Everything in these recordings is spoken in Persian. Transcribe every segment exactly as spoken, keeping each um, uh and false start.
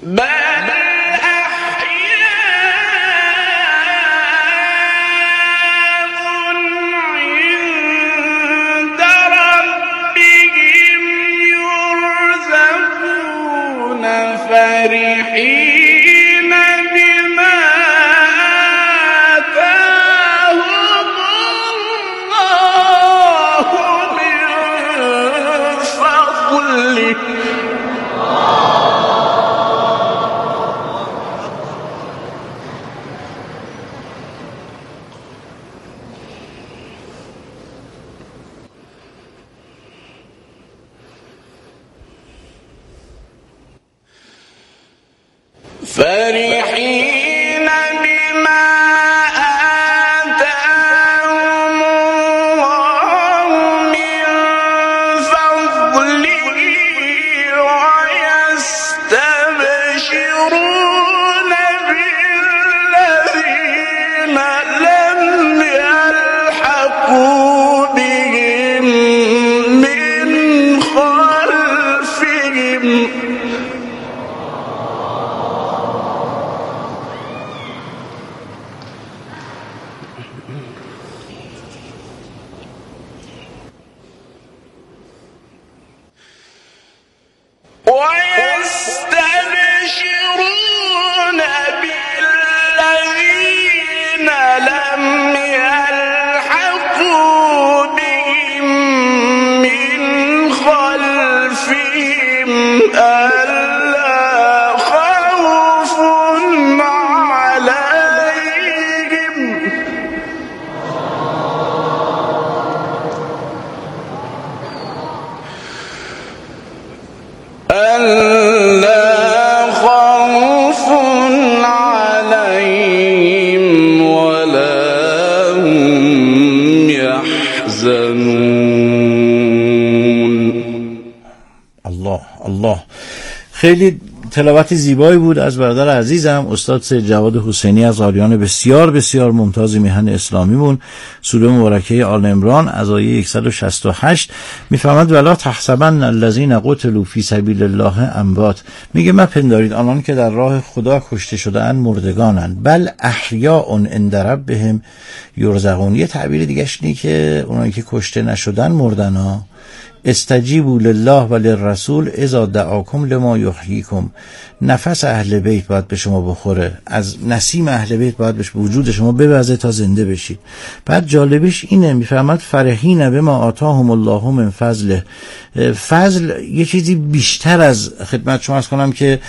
بل أحياء عند ربهم يرزقون فرحين بما آتاهم الله من فضله فرحين بما آتاهم الله من فضله ويستبشرون بالذين لم يلحقوا بهم من خلفهم ويستبشرون بالذين لم يلحقوا بهم من خلفهم ألا خوف عليهم ألا خوف عليهم ولا هم يحزنون. الله الله، خیلی تلاوت زیبایی بود از برادر عزیزم استاد سید جواد حسینی از قاریان بسیار بسیار ممتاز میهن اسلامیمون. سوره مبارکه آل عمران از آیه صد و شصت و هشت میفهمد ولا تحسبن الذین قتلوا فی سبیل الله اموات، میگه مپندارید آنان که در راه خدا کشته شده اند مردگانند، بل احیاء عند ربهم یرزقون. یه تعبیر دیگه اینه که اونایی که کشته نشدن مردن ها. استجیبوا لله و للرسول اذا دعاکم لما یحییکم. نفس اهل بیت باید به شما بخوره، از نسیم اهل بیت باید به وجود شما بوزه تا زنده بشید. بعد جالبش اینه میفهمد فرحین بما آتاهم الله من فضله. فضل یه چیزی بیشتر از خدمت شما عرض کنم که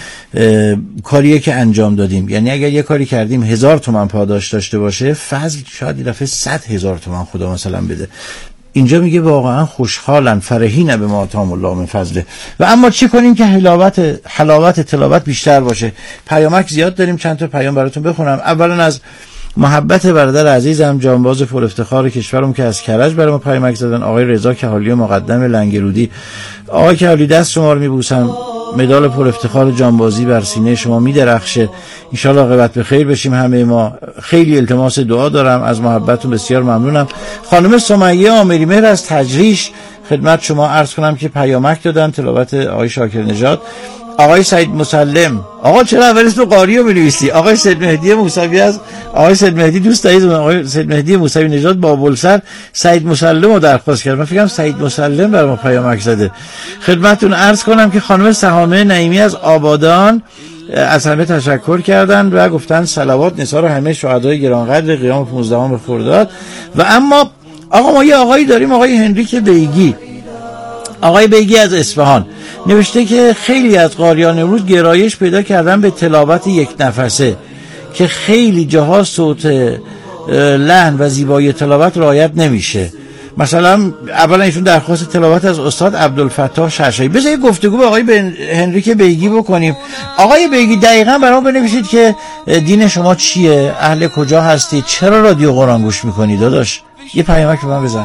کاریه که انجام دادیم، یعنی اگر یه کاری کردیم هزار تومن پاداش داشته باشه، فضل شاید یه دفعه صد هزار تومن خدا مثلا بده. اینجا میگه واقعا خوشحالن، فرحین بما آتاهم الله من فضله. و اما چی کنیم که حلاوت حلاوت تلاوت بیشتر باشه؟ پیامک زیاد داریم، چند تا پیام براتون بخونم. اولا از محبت برادر عزیزم جانباز پر افتخار کشورم که از کرج برای ما پیامک زدن، آقای رضا کهالی مقدم لنگرودی. آقای کهالی دست شما رو میبوسم، مدال پر افتخار جانبازی بر سینه شما میدرخشه، ان شاء الله عاقبت به خیر بشیم همه ما. خیلی التماس دعا دارم، از محبتتون بسیار ممنونم. خانم سمیه آمری مهر از تجریش خدمت شما عرض کنم که پیامک دادن، تلاوت آقای شاکر نژاد. آقای سید مسلم، آقا چرا اول اسم قاری رو می‌نویسی؟ آقای سید مهدی موسوی از آقای سید مهدی دوست دارید، آقای سید مهدی موسوی نژاد بابلسر سید مسلم رو درخواست کرد. من فکرم سید مسلم برام پیامک زده. خدمتتون عرض کنم که خانم سهامه نعیمی از آبادان از همه تشکر کردن و گفتن صلوات نثار همه شهدای گرانقدر قیام پانزدهم خرداد. و اما آقا ما یه آقایی داریم، آقای هنریک بیگی. آقای بیگی از اصفهان نوشته که خیلی از قاریان امروز گرایش پیدا کردن به تلاوت یک نفسه که خیلی جاها صوت لحن و زیبایی تلاوت رعایت نمیشه. مثلا اولا ایشون درخواست تلاوت از استاد عبدالفتاح شرشایی. بذارید گفتگو با آقای هنریک بیگی بکنیم. آقای بیگی دقیقاً برام بنویسید که دین شما چیه، اهل کجا هستید، چرا رادیو قرآن گوش میکنید؟ داداش یه پیامک به من بزن.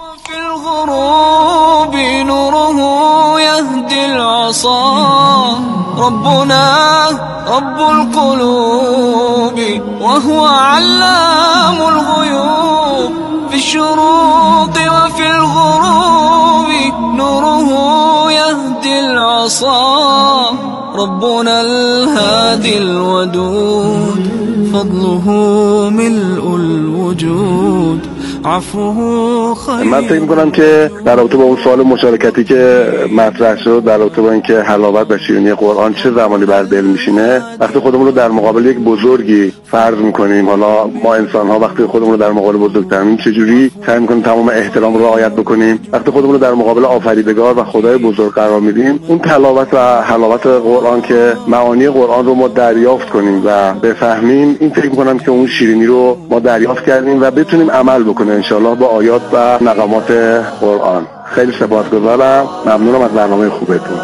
نوره يهدي العصا ربنا رب القلوب وهو علام الغيوب في الشروق وفي الغروب نوره يهدي العصا ربنا الهادي الودود فضله ملء الوجود عفوه خير. من فکر می‌کنم که در رابطه با اون سوال مشارکتی که مطرح شد در رابطه با اینکه حلاوت و شیرینی قرآن چه زمانی بر دل میشینه، وقتی خودمون رو در مقابل یک بزرگی فرض می‌کنیم، حالا ما انسان‌ها وقتی خودمون رو در مقابل بزرگترین چجوری سعی می‌کنیم تمام احترام رو رعایت بکنیم، وقتی خودمون رو در مقابل آفریدگار و خدای بزرگ قرار میدیم، اون تلاوت و حلاوت قرآن که معانی قرآن رو ما دریافت کنیم و بفهمیم، این فکر می‌کنم که اون شیرینی رو ما دریافت کردیم و بتونیم عمل بکنیم انشالله با آیات و نغمات قرآن. خیلی سپاسگزارم، ممنونم از برنامه خوبتون.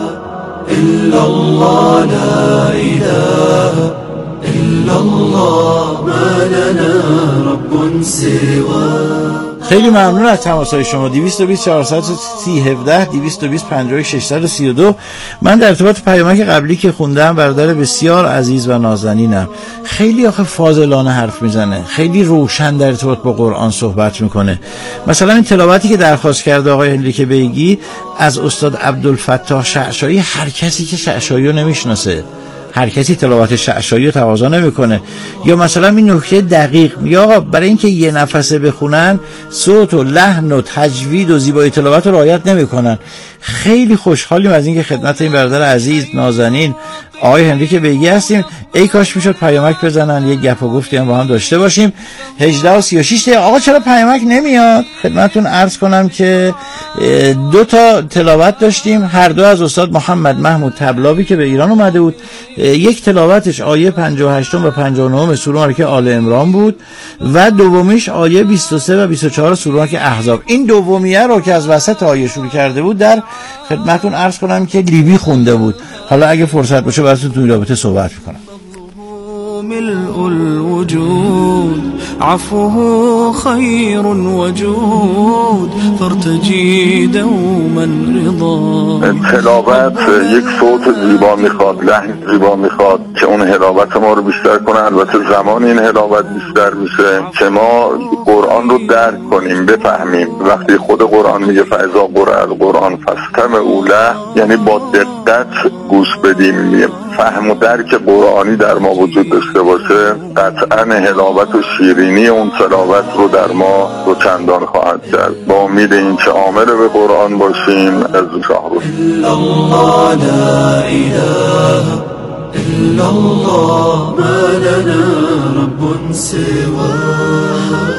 إلا الله لا إله إلا الله ما لنا رب سواه. خیلی ممنون از تماسهای شما. دویست و بیست چهارصد و سی هفده دویست و بیست پنجاه و یک ششصد و سی و دو. من در ارتباط پیامک قبلی که خوندم برادر بسیار عزیز و نازنینم خیلی آخه فاضلانه حرف میزنه، خیلی روشن در ارتباط با قرآن صحبت میکنه. مثلا این تلاوتی که درخواست کرده آقای هنریک بیگی از استاد عبدالفتاح شعشایی، هر کسی که شعشایی رو نمیشناسه، هر کسی تلاوت شعشایی رو تقاضا نمیکنه. یا مثلا این نکته دقیق میگه آقا برای اینکه یه نفسه بخونن صوت و لحن و تجوید و زیبایی تلاوت رو رعایت نمیکنن. خیلی خوشحالیم از اینکه خدمت این برادر عزیز نازنین آقای هنریک بیگی هستیم. ای کاش میشد پیامک بزنن، یه گپ و گفتی هم با هم داشته باشیم. هجده و سی و شش دقیقه. آقا چرا پیامک نمیاد؟ خدمتتون عرض کنم که دو تا تلاوت داشتیم، هر دو از استاد محمد محمود طبلابی که به ایران اومده بود. یک تلاوتش آیه پنجاه و هشت و پنجاه و نه سوره مبارکه آل عمران بود و دومیش آیه بیست و سه و بیست و چهار سوره مبارکه احزاب. این دومیه رو که از وسط آیه شروع کرده بود در خدمتتون عرض کنم که لیبی خونده بود. حالا اگه فرصت باشه براتون تو این رابطه صحبت میکنم. ملء الوجود عفوه خير وجود فارتجي دوما رضا. تلاوت یک صوت زیبا میخواد، لحن زیبا میخواد که اون حلاوت ما رو بیشتر کنه. البته زمان این حلاوت بیشتر میشه که ما قرآن رو درک کنیم، بفهمیم. وقتی خود قرآن میگه فاذا قرئ القرآن فاستمعوا له، یعنی با دقت گوش بدیم، فهم و درک قرآنی در ما وجود داشته باشه، قطعا حلاوت و شیرینی اون تلاوت رو در ما رو چندان خواهد کرد. با امید این که عامل به قرآن باشیم. از شهر إلا الله لا إله إلا الله ما لنا رب سواه.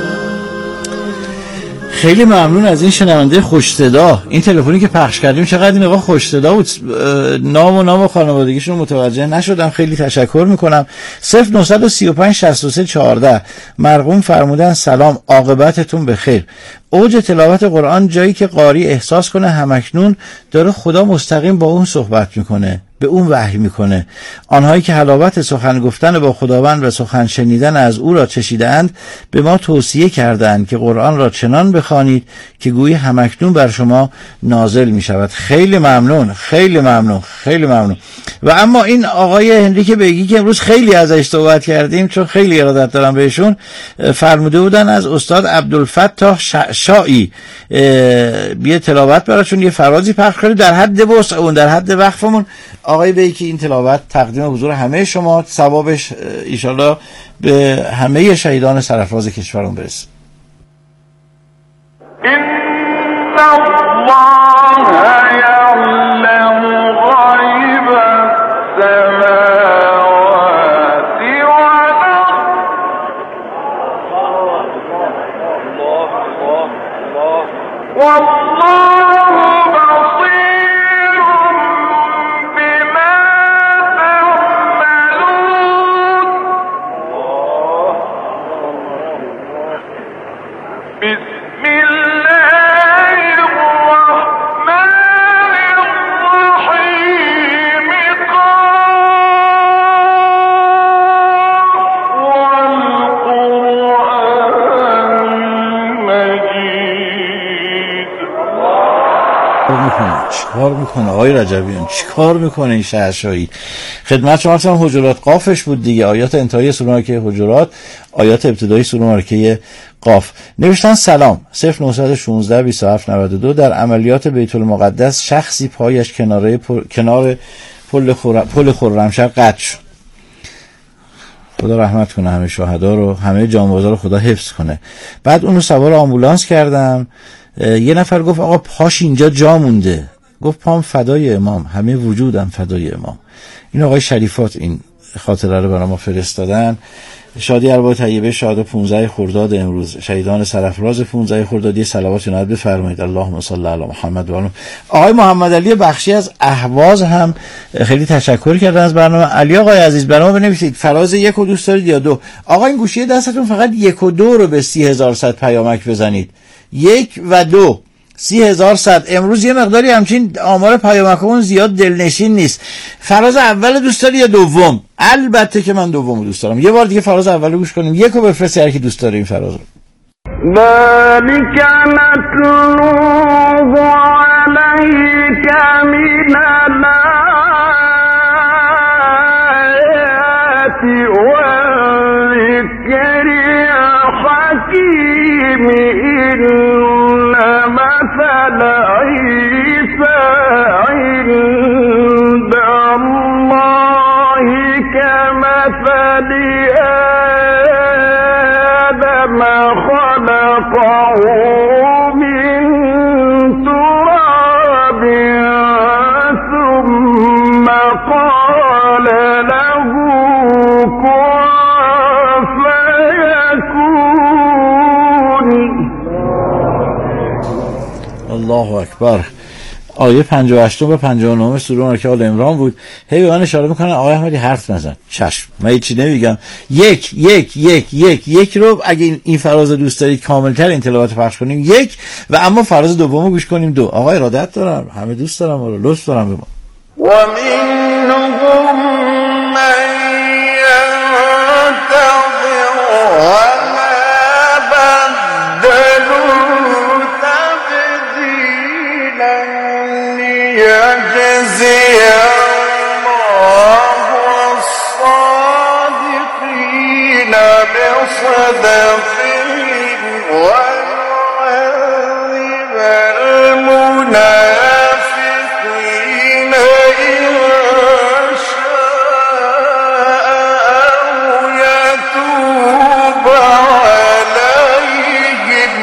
خیلی ممنون از این شنونده خوش صدا. این تلفنی که پخش کردیم چقدر این آقا خوش صدا بود. نام و نام و خانوادگیشون رو متوجه نشدم. خیلی تشکر میکنم. صفر نه سه پنج شصت و سه چهارده مرقوم فرمودن سلام، عاقبتتون بخیر. اوج تلاوت قرآن جایی که قاری احساس کنه همکنون داره خدا مستقیم با اون صحبت میکنه، به اون وحی میکنه. آنهایی که حلاوت سخن گفتن با خداوند و سخن شنیدن از او را چشیدند به ما توصیه کردند که قرآن را چنان بخوانید که گویی همکنون بر شما نازل میشود. خیلی ممنون، خیلی ممنون، خیلی ممنون. و اما این آقای هنریک بیگی که امروز خیلی ازش صحبت کردیم چون خیلی ارادت دارم بهشون، فرموده بودن از استاد عبدالفتاح شعشایی یه تلاوت براشون یه فرازی پخش کنید در حد وسعمون، در حد وقفمون. آقای بیگی این تلاوت تقدیم حضور همه شما، ثوابش انشالله به همه شهیدان سرفراز کشورمون برسه. إن الله يعلم غيب السماوات والأرض والله بصير بما تعملون. بسم الله الرحمن الرحيم. والقرآن المجيد. چیکار میکنه آقای رجبیان؟ چیکار میکنه این شعشایی؟ خدمت شما هم حجرات قافش بود دیگه، آیات انتهایی سوره مبارکه حجرات، آیات ابتدایی سوره مبارکه قاف. نوشتن سلام، صفر نه یک شش بیست و هفت نود و دو. در عملیات بیت المقدس شخصی پایش کناره پر... کنار پل خرم پل خرمشهر قطع شد. خدا رحمت کنه همه شهدا رو، همه جانبازا رو خدا حفظ کنه. بعد اونو سوار آمبولانس کردم. یه نفر گفت آقا پاش اینجا جا مونده. گفت پام فدای امام، همه وجودم فدای امام. این آقای شریفات این خاطره رو برای ما فرستادن. شادی ارباب طیبه شهدا پانزده خرداد امروز، شهیدان سرافراز پانزده خردادی، صلوات نعت بفرمایید. اللهم صل علی محمد و آل. آقای محمد علی بخشی از اهواز هم خیلی تشکر کردن از برنامه. علی آقای عزیز برنامه بنویسید فراز یک رو دوست دارید یا دو؟ آقا این گوشی دستتون فقط یک و دو رو به سی هزار صد پیامک بزنید، یک و دو سی هزار صد. امروز یه مقداری همچین آمار پیامکمون زیاد دلنشین نیست. فراز اول دوست داری یا دوم؟ البته که من دوم دوست دارم. یه بار دیگه فراز اول گوش کنیم، یکو بفرستی هر کی دوست داره این فراز رو. ذلك نتلوه عليك من الآيات والذكر الحكيم. إن مثل عيسى عند الله كمثل آدم خلقه من تراب ثم قال له كن فيكون. الله اکبر. آیه پنجاه و هشت به پنجاه و نه سوره مبارکه آل عمران بود. هی به من اشاره میکنن آقای احمدی حرف نزن. چشم، من هیچی نمیگم. یک یک یک یک یک رو اگه این فراز دوست دارید کاملتر این تلاوت پخش کنیم یک، و اما فراز دومو گوش کنیم دو. آقا ارادت دارم، همه دوست دارم، ولی لطف دارم به ما. و منهم من ينتظر وما بدلوا تبديلا ليجزي الله الصادقين بصدقهم ويعذب المنافقين إن شاء أو يتوب عليهم.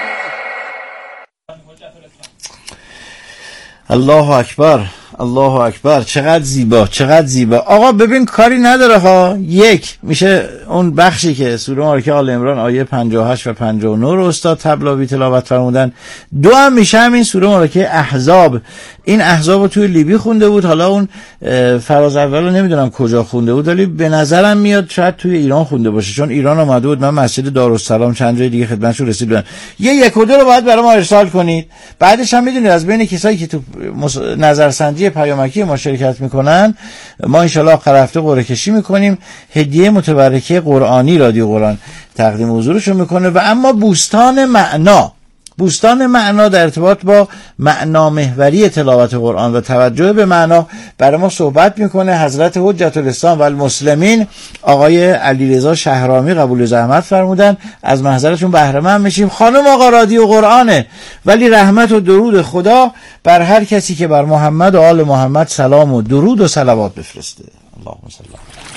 الله اکبر، الله اکبر. چقدر زیبا، چقدر زیبا. آقا ببین کاری نداره ها. یک میشه اون بخشی که سوره مبارکه آل عمران آیه پنجاه و هشت و پنجاه و نه رو استاد طبلاوی تلاوت فرمودن. دو هم میشه همین سوره مبارکه احزاب. این احزاب رو توی لیبی خونده بود. حالا اون فراز اول رو نمیدونم کجا خونده بود، ولی به نظرم میاد شاید توی ایران خونده باشه، چون ایران اومده بود. من مسجد دارالسلام چند جای دیگه خدمتشون رسید بودن. یه یک و دو رو باید برای ما ارسال کنید. بعدش هم میدونید از بین کسایی که تو نظرسنجی پیامکی ما شرکت میکنن، ما انشالله آخر هفته قرعه کشی میکنیم. هدیه متبرکه قرآنی رادیو قرآن تقدیم حضورشون میکنه. و اما بوستان معنا، بوستان معنا در ارتباط با معنا محوری تلاوت قرآن و توجه به معنا برای ما صحبت میکنه حضرت حجت الاسلام و المسلمین آقای علیرضا شهرامی قبول زحمت فرمودن. از محضرشون بهره مند میشیم. خانم آقا رادیو قرآنه، ولی رحمت و درود خدا بر هر کسی که بر محمد و آل محمد سلام و درود و صلوات بفرسته. اللهم صل.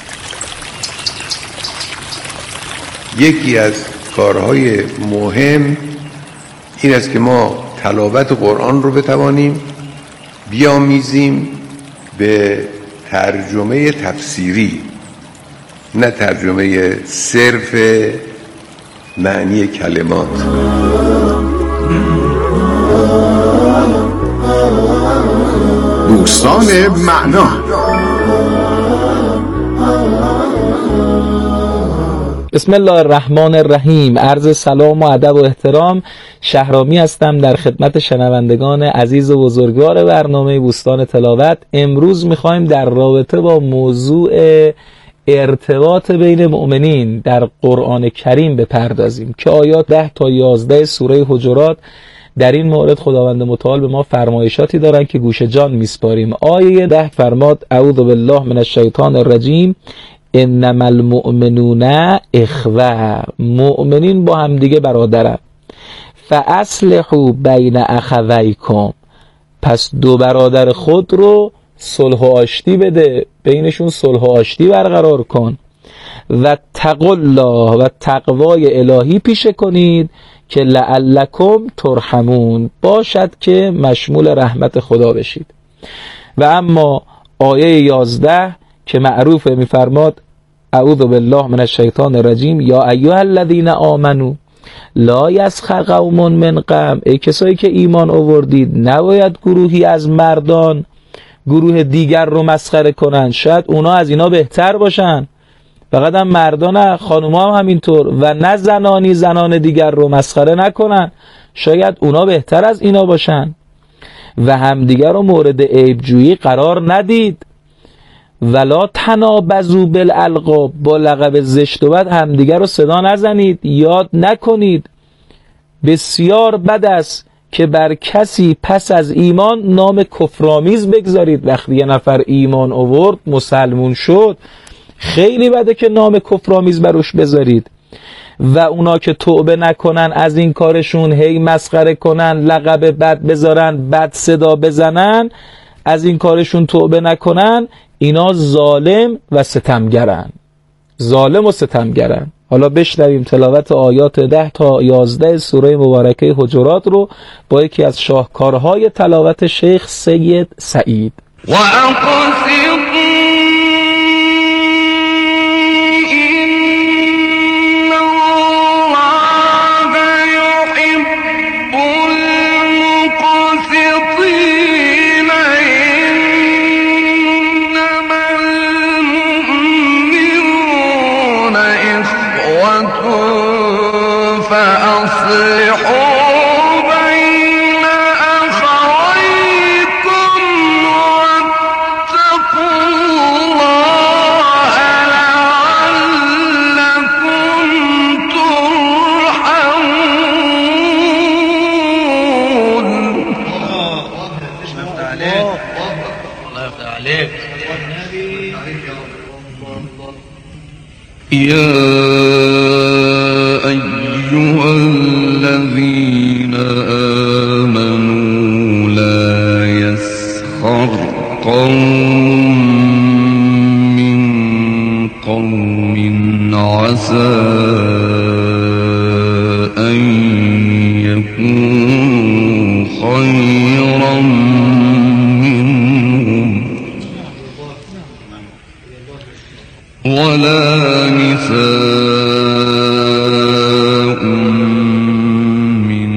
یکی از کارهای مهم این است که ما تلاوت قرآن رو بتوانیم بیامیزیم به ترجمه تفسیری، نه ترجمه صرف معنی کلمات. بوستان معنا. بسم الله الرحمن الرحیم. عرض سلام و ادب و احترام. شهرامی هستم در خدمت شنوندگان عزیز و بزرگوار برنامه بوستان تلاوت. امروز میخوایم در رابطه با موضوع ارتباط بین مؤمنین در قرآن کریم بپردازیم که آیات ده تا یازده سوره حجرات در این مورد خداوند متعال به ما فرمایشاتی دارن که گوش جان میسپاریم. آیه ده فرماد اعوذ بالله من الشیطان الرجیم انما المؤمنون اخوه، مؤمنین با هم دیگه برادرن. فاصلحوا بین اخویکم، پس دو برادر خود رو صلح و آشتی بده، بینشون صلح و آشتی برقرار کن و تقوا الله و تقوای الهی پیشه کنید که لعلکم ترحمون، باشد که مشمول رحمت خدا بشید. و اما آیه یازده که معروفه، میفرماد اعوذ بالله من الشیطان الرجیم یا ایها الذین آمنو لا یسخر قوم من قوم، ای کسایی که ایمان آوردید نباید گروهی از مردان گروه دیگر رو مسخره کنن، شاید اونا از اینا بهتر باشن، فقط هم مردان، خانوما هم همینطور، و نه زنانی زنان دیگر رو مسخره نکنن، شاید اونا بهتر از اینا باشن. و همدیگر رو مورد عیبجویی قرار ندید. ولا تنابزوا بالالقاب، با لقب زشت و بد همدیگر رو صدا نزنید، یاد نکنید. بسیار بد است که بر کسی پس از ایمان نام کفرآمیز بگذارید. وقتی یه نفر ایمان آورد، مسلمون شد، خیلی بده که نام کفرآمیز بروش بذارید. و اونا که توبه نکنن از این کارشون، هی مسخره کنن، لقب بد بذارن، بد صدا بزنن، از این کارشون توبه نکنن، اینا ظالم و ستمگرن، ظالم و ستمگرن. حالا بشنویم تلاوت آیات ده تا یازده سوره مبارکه حجرات رو با یکی از شاهکارهای تلاوت شیخ سید سعید. و يا أيها الذين آمنوا لا يسخر قوم من قوم عسى أن يكونوا خيرا منهم ولا نساء من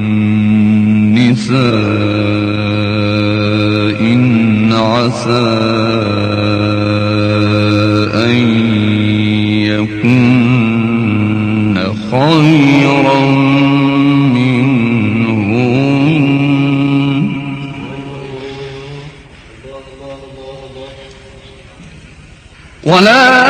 نساء عسى أن يكن خيرا منهم ولا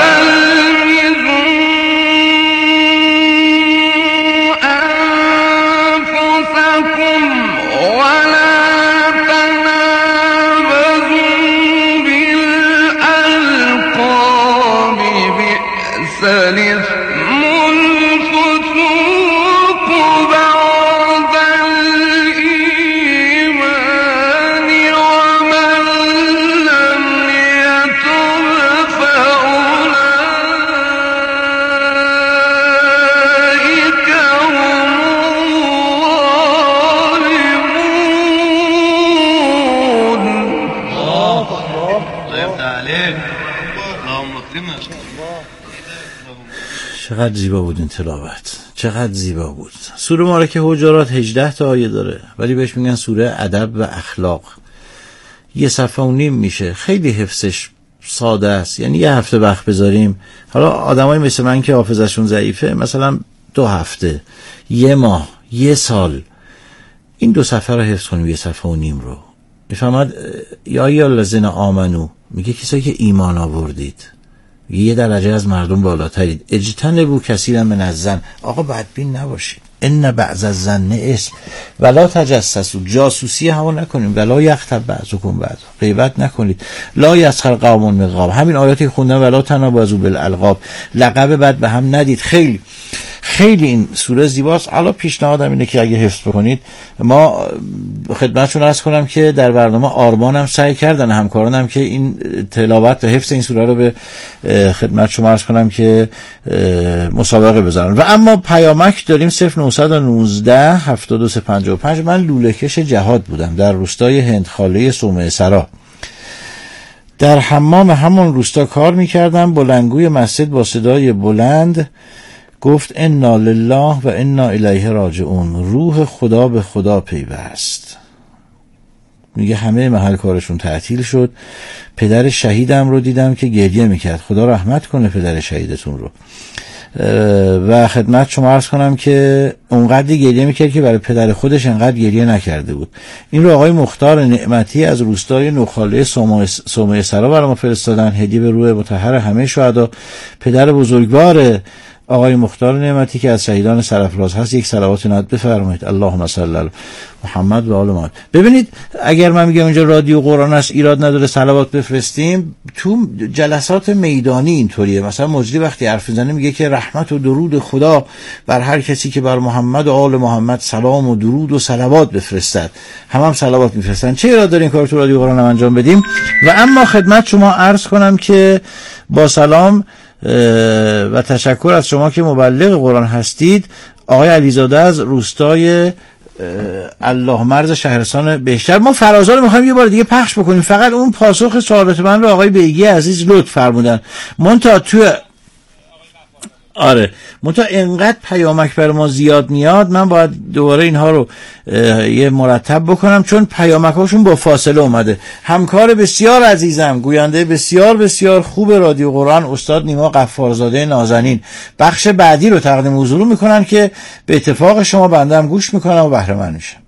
چقدر زیبا بود این تلاوت، چقدر زیبا بود. سوره مبارکه حجرات هجده تا آیه داره، ولی بهش میگن سوره ادب و اخلاق. یه صفحه و نیم میشه، خیلی حفظش ساده است. یعنی یه هفته وقت بذاریم، حالا آدمای مثل من که حافظشون ضعیفه، مثلا دو هفته، یه ماه، یه سال، این دو صفحه رو حفظ کنیم، یه صفحه و نیم رو. میفهمد یا یا الذین آمنو، میگه کسایی که ایمان آوردید، یه درجه از مردم بالاترید. اجتنبوا کثیرا من الظن، آقا بدبین نباشید، ان بعض الظن اسم، ولا تجسسوا، جاسوسی همو نکنیم، ولا یغتب بعضکم بعضا، غیبت نکنید، لا یسخر قوم من قوم، همین آیاتی خوندن، ولا تنابزوا بالالقاب، لقب بد به هم ندید. خیلی خیلی این سوره زیباست. حالا پیشنهادم اینه که اگه حفظ بکنید، ما خدمتتون عرض کنم که در برنامه آرمانم سعی کردن همکارانم که این تلاوت و حفظ این سوره رو به خدمت شما عرض کنم که مسابقه بذارن. و اما پیامک داریم صفر نهصد و نوزده هفتاد و سه پنجاه و پنج. من لوله‌کش جهاد بودم در روستای هندخاله صومعه سرا. در حمام همون روستا کار میکردم. بلندگوی مسجد با صدای بلند گفت انا لله و انا الیه راجعون، روح خدا به خدا پیوست. میگه همه محل کارشون تعطیل شد. پدر شهیدم رو دیدم که گریه میکرد. خدا رحمت کنه پدر شهیدتون رو. و خدمت شما عرض کنم که اونقدر گریه میکرد که برای پدر خودش انقدر گریه نکرده بود. این رو آقای مختار نعمتی از روستای نوخاله صومعه سرا برای ما فرستادن، هدیه به روح مطهر همه شهدا. پدر بزرگوار آقای مختار نعمتی که از شهیدان سرافراز هست، یک صلوات نعت بفرمایید. اللهم صل علی محمد و آل محمد. ببینید اگر من میگم اینجا رادیو قرآن است ایراد نداره صلوات بفرستیم، تو جلسات میدانی اینطوریه. مثلا مجری وقتی حرف میزنه میگه که رحمت و درود خدا بر هر کسی که بر محمد و آل محمد سلام و درود و صلوات بفرستد. هم هم صلوات میفرستن. چه ایراد داره این کار تو رادیو قرآن انجام بدیم؟ و اما خدمت شما عرض کنم که با سلام و تشکر از شما که مبلغ قرآن هستید. آقای علیزاده از روستای الله مرز شهرستان بهشتر. ما فرازا رو میخوایم یه بار دیگه پخش بکنیم، فقط اون پاسخ سوالات من رو آقای بیگی عزیز لطف فرمودن. منتها تو آره منتها انقدر پیامک بر ما زیاد میاد، من باید دوباره اینها رو یه مرتب بکنم چون پیامک هاشون با فاصله اومده. همکار بسیار عزیزم، گوینده بسیار بسیار خوب رادیو قرآن، استاد نیما غفارزاده نازنین، بخش بعدی رو تقدیم حضور میکنن که به اتفاق شما بنده هم گوش میکنم و بهره مند میشم.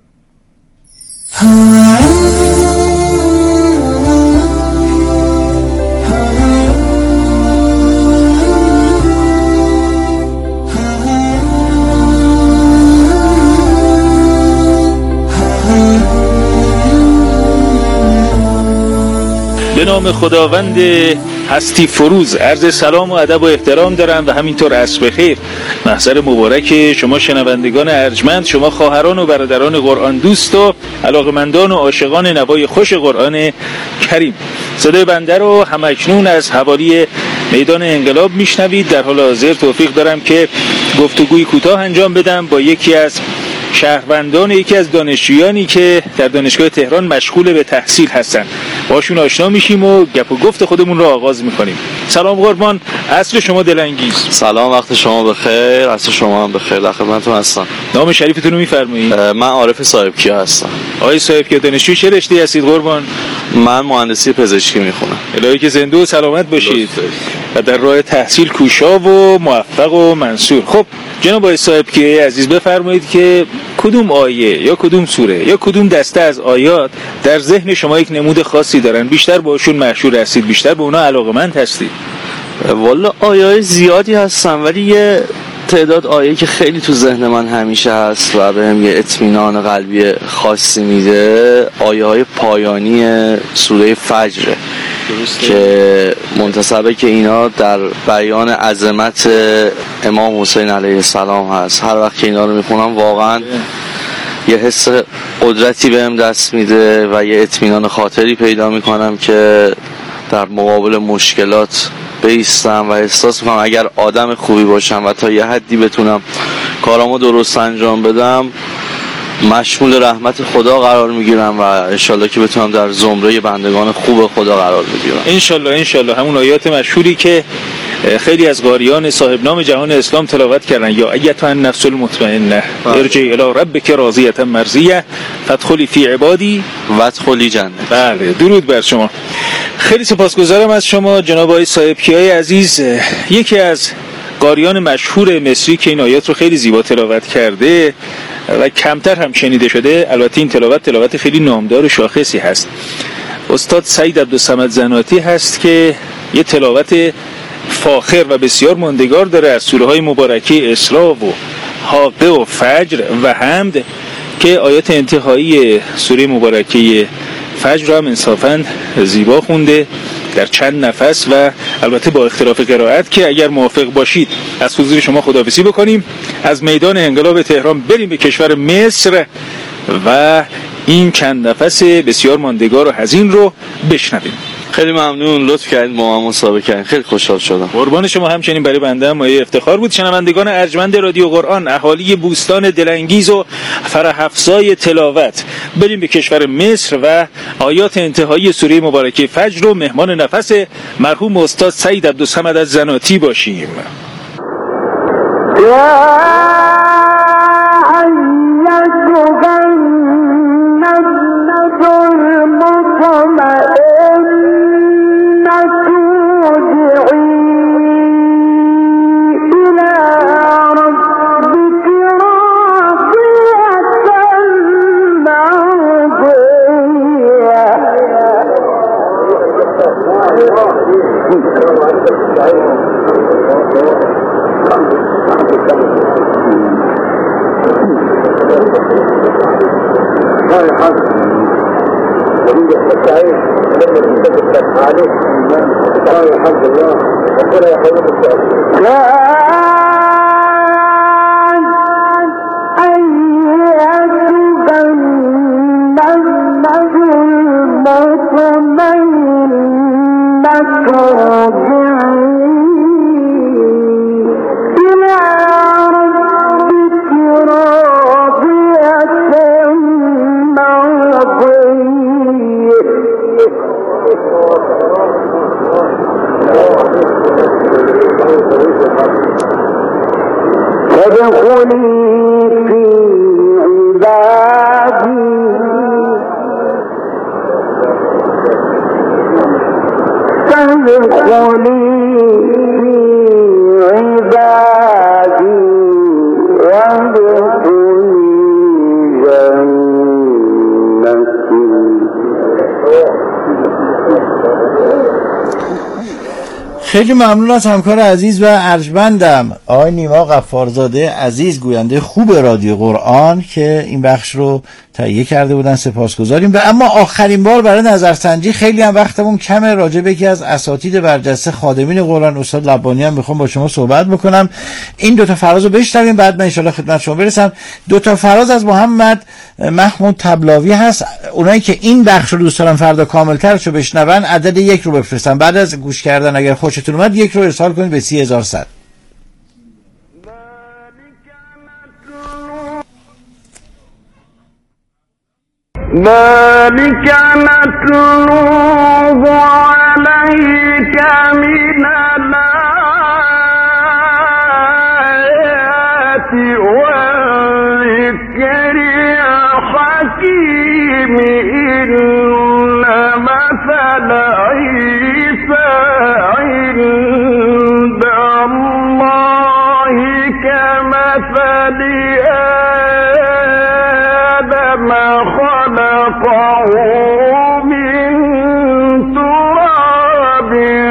به نام خداوند هستی فروز عرض سلام و ادب و احترام دارم و همینطور عصر بخیر. محضر مبارک شما شنوندگان ارجمند، شما خواهران و برادران قرآن دوست و علاقمندان و عاشقان نوای خوش قرآن کریم. صدای بنده رو همکنون از حوالی میدان انقلاب میشنوید. در حال حاضر توفیق دارم که گفتگوی کوتاه انجام بدم با یکی از شهروندان، یکی از دانشجویانی که در دانشگاه تهران مشغول به تحصیل هستن. باشون آشنا میشیم و گپ و گفت خودمون رو آغاز میکنیم. سلام قربان، عصر شما دلانگیز. سلام، وقت شما بخیر. عصر شما هم بخیر. در خدمتتون هستم. نام شریفتون رو میفرمایید؟ من عارف صاحبکیا هستم. آقای صاحبکیا دانشجوی چه رشته‌ای هستید قربان؟ من مهندسی پزشکی میخونم. الهی که زنده و سلامت باشید و در راه تحصیل کوشا و موفق و منصور. خب جناب آقای صاحبکیا عزیز بفرمایید که کدوم آیه یا کدوم سوره یا کدوم دسته از آیات در ذهن شما یک نمود خاصی دارن، بیشتر باشون مشهور هستید، بیشتر به اونا علاقه‌مند هستید؟ والا آیه زیادی هستن، ولی یه تعداد آیه که خیلی تو ذهن من همیشه هست و بهم یه اطمینان قلبی خاصی میده، آیه های پایانی سوره فجر که منتسبه که اینا در بیان عظمت امام حسین علیه السلام هست. هر وقت که اینا رو میخونم واقعا یه حس قدرتی بهم دست میده و یه اطمینان خاطری پیدا میکنم که در مقابل مشکلات بیستم و احساس میکنم اگر آدم خوبی باشم و تا یه حدی بتونم کارامو درست انجام بدم، مشمول رحمت خدا قرار میگیرم و انشالله که بتونم در زمره بندگان خوب خدا قرار بگیرم. انشالله انشالله. همون آیات مشهوری که خیلی از قاریان صاحب نام جهان اسلام تلاوت کردن، یا ایتها النفس المطمئنه ارجعی الی ربک راضیه مرضیه فادخلی فی عبادی وادخلی جنت. بله، درود بر شما. خیلی سپاسگزارم از شما جناب آقای صاحبکیای عزیز، یکی از قاریان مشهور مصری که این آیات رو خیلی زیبا تلاوت کرده و کمتر هم شنیده شده. البته این تلاوت تلاوت خیلی نامدار و شاخصی هست. استاد سعید عبدالصمد زناتی هست که یه تلاوت فاخر و بسیار ماندگار داره از سوره های مبارکه اسراء و حاقه و فجر و حمد که آیات انتهایی سوره مبارکه فجر رو هم انصافاً زیبا خونده در چند نفس و البته با اختلاف قرائت که اگر موافق باشید از حضور شما خداحافظی بکنیم، از میدان انقلاب تهران بریم به کشور مصر و این چند نفس بسیار ماندگار و حزین رو بشنویم. خیلی ممنون، لطف کردید با ما مصاحبه کردید، خیلی خوشحال شدم. قربان شما، همچنین برای بنده هم مایه افتخار بود. شنوندگان ارجمند رادیو قرآن، اهالی بوستان دلانگیز و فرح افزای تلاوت، بریم به کشور مصر و آیات انتهایی سوره مبارکه فجر رو مهمان نفس مرحوم استاد سید عبدالصمد از زناتی باشیم. خیلی ممنون از همکار عزیز و ارجمندم آقای نیما غفارزاده عزیز، گوینده خوب رادیو قرآن که این بخش رو تهیه کرده بودن، سپاسگزاریم. و اما آخرین بار برای نظرسنجی، خیلی هم وقتمون کمه، راجع به یکی از اساتید برجسته خادمین قرآن استاد لبانی هم میخوام با شما صحبت بکنم. این دو تا فراز رو بشنویم، بعد من ان شاءالله خدمت شما برسم. دو تا فراز از محمد محمود طبلاوی هست. اونایی که این بخش رو دوست دارن فردا کامل‌ترش رو بشنون، عدد یک رو بفرستن. بعد از گوش کردن اگر خوشتون اومد یک رو ارسال کنید به سی هزار و صد. ذلك نتلوه عليك من الآيات والذكر الحكيم إن مثل عيسى عند الله كمثل آدم خلقه من تراب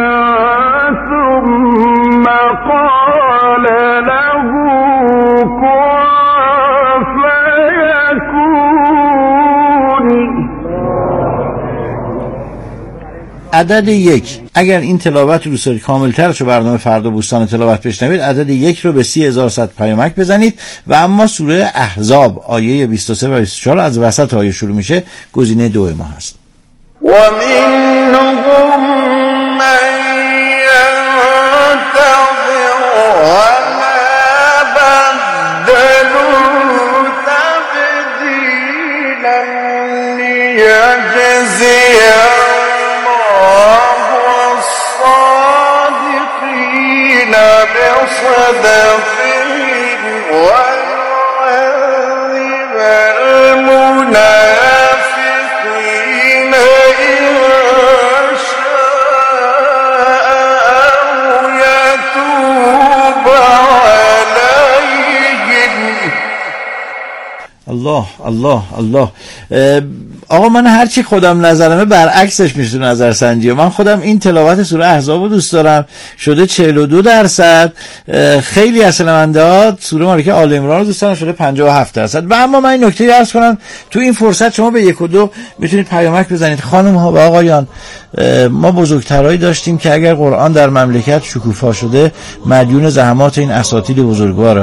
ثم قال له كن فيكون. عدد یک، اگر این تلاوت رو دوست دارید کامل‌ترش رو برنامه فردا بوستان تلاوت بشنوید، عدد یک رو به سی هزار و صد پیامک بزنید. و اما سوره احزاب آیه بیست و سه و بیست و چهار از وسط آیه شروع میشه، گزینه دو ما هست. و منهم من ينتظر وما بدلوا تبديلا ليجزي بصدقهم ويعذب المنافقين إن شاء أو يتوب عليهم. الله الله الله. آقا من هرچی خودم نظرمه برعکسش میشه نظر سنجی. من خودم این تلاوت سوره احزاب رو دوست دارم، شده چهل و دو درصد. خیلی از شنونده ها سوره مبارکه آل عمران رو دوست دارن، شده پنجاه و هفت درصد. و اما من این نکته عرض کنم، تو این فرصت شما به یک و دو میتونید پیامک بزنید. خانم ها و آقایان، ما بزرگترایی داشتیم که اگر قرآن در مملکت شکوفا شده مدیون زحمات این اساتید بزرگواره.